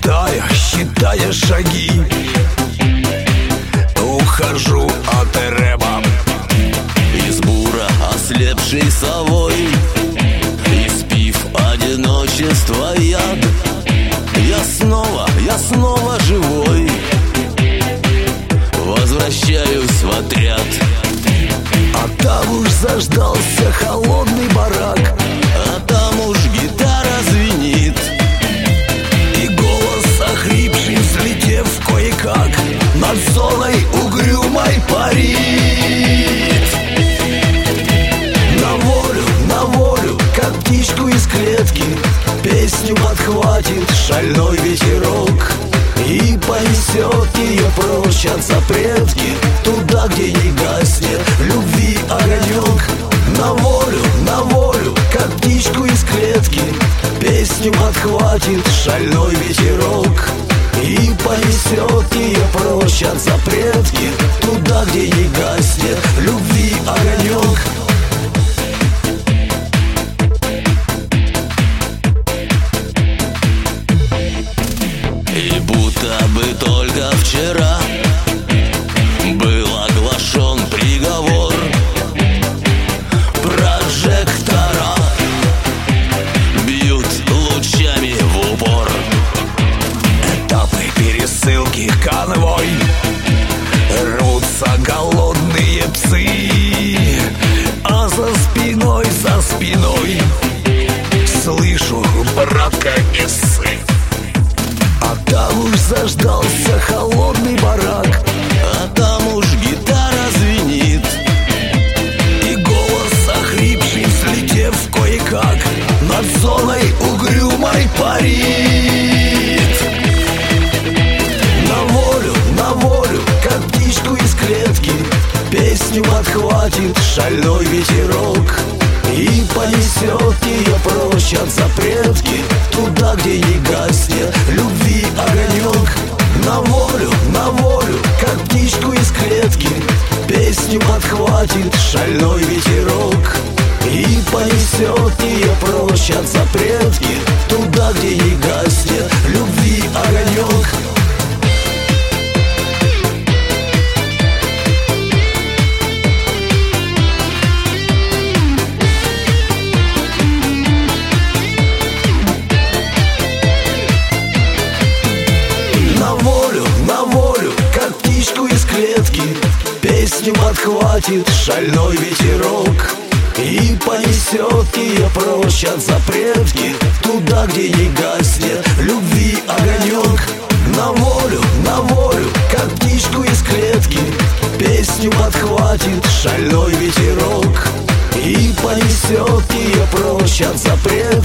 считая шаги, ухожу от рэпа. Из бура ослепшей совой, испив одиночество яд, я снова живой, возвращаюсь в отряд. А там уж заждался холодный барак, а там уж гитара звенит, и голос охрипший, взлетев кое-как, над зоной угрюмой парит. На волю, как птичку из клетки, песню подхватит шальной ветерок и понесет ее прочь от запретки, туда, где не гаснет любви огонек. На волю, как птичку из клетки, песню подхватит шальной ветерок и понесет ее прочь от запретки, туда, где не гаснет любви огонек. И будто бы только вчера был оглашен приговор. Прожектора бьют лучами в упор. Этапы пересылки конвой, рвутся голодные псы, а за спиной слышу, братка, не ссы. А там уж заждался холодный барак, а там уж гитара звенит, и голос охрипший, взлетев кое-как, над зоной угрюмой парит. На волю, как птичку из клетки, песню подхватит шальной ветерок и понесет ее прочь от запретки, туда, где не гаснет любви огонек. На волю, как птичку из клетки, песню подхватит шальной ветерок и понесет ее прочь от запретки, туда, где не гаснет любви огонек. На волю, как птичку из клетки, песню подхватит шальной ветерок и понесет ее прочь от запретки, туда, где не гаснет любви огонек. На волю, как птичку из клетки, песню подхватит шальной ветерок и понесет ее прочь от запретки,